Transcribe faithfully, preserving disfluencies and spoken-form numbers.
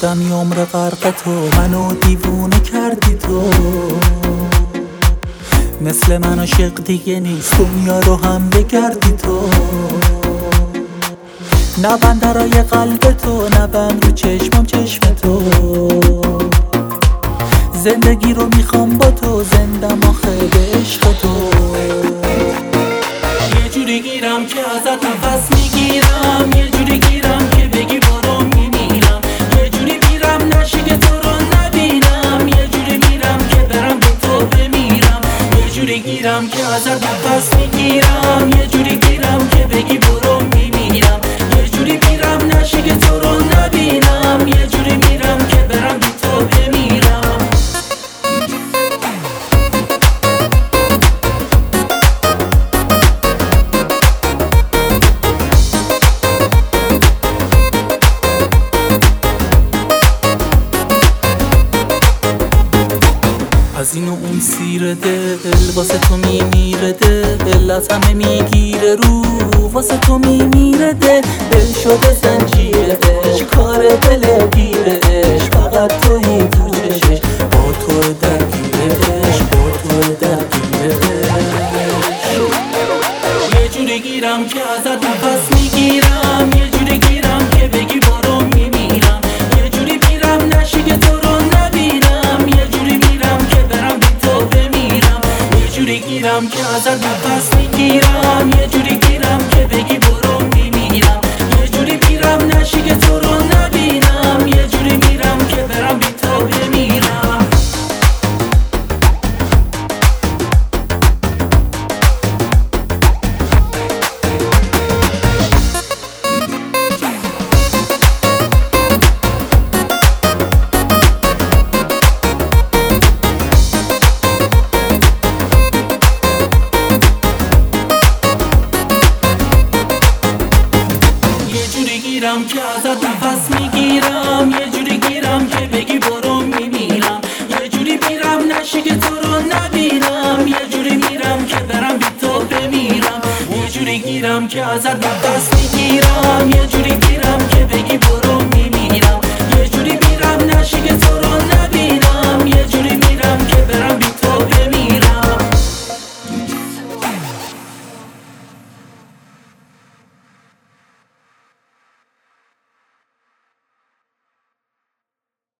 شدم یه عمر غرق تو، منو دیوونه کردی تو. مثل من عاشق دیگه نیست، دنیا رو هم بگردی تو. نبند درای قلب تو، نبند رو چشمم چشم تو. زندگی رو میخوام با تو، زندم آخه به عشق تو. یه جوری گیرم که ازت نفس میگیرم، یه جوری گیرم که بگی برو میمیرم. یه جوری میرم نشی که تو رو نبینم، یه جوری میرم که برم به تو بمیرم. یه جوری گیرم که ازت نفس میگیرم، یه جوری گیرم که بگی برو میمیرم. یه جوری میرم نشی که تو رو نبینم، یه جوری میرم که برم به تو بمیرم. از این و اون سیر دل واسه تو میمیره دل، از همه میگیره رو واسه تو میمیره دل. دل شده زنجیرش، کار دل گیرش، فقط تویی تو چشش، با تو درگیرش، با تو درگیرش. یه جوری گیرم که ازت نفس میگیرم، یه جوری گیرم که بگی برو میمیرم. یه جوری میرم نشی که تو رو نبینم، یه جوری میرم که برم بی تو بمیرم. یه جوری گیرم که ازت نفس میگیرم، یه جوری گیرم که بگی برو میمیرم. یه جوری میرم نشی که تو رو نبینم، یه جوری میرم که برم بی تو بمیرم. گیرم که ازت نفس میگیرم، یه جوری گیرم که بگی برو میمیرم. یه جوری میرم نشی که تو رو نبینم، یه جوری میرم که برم بی تو بمیرم. یه جوری گیرم که ازت نفس میگیرم، یه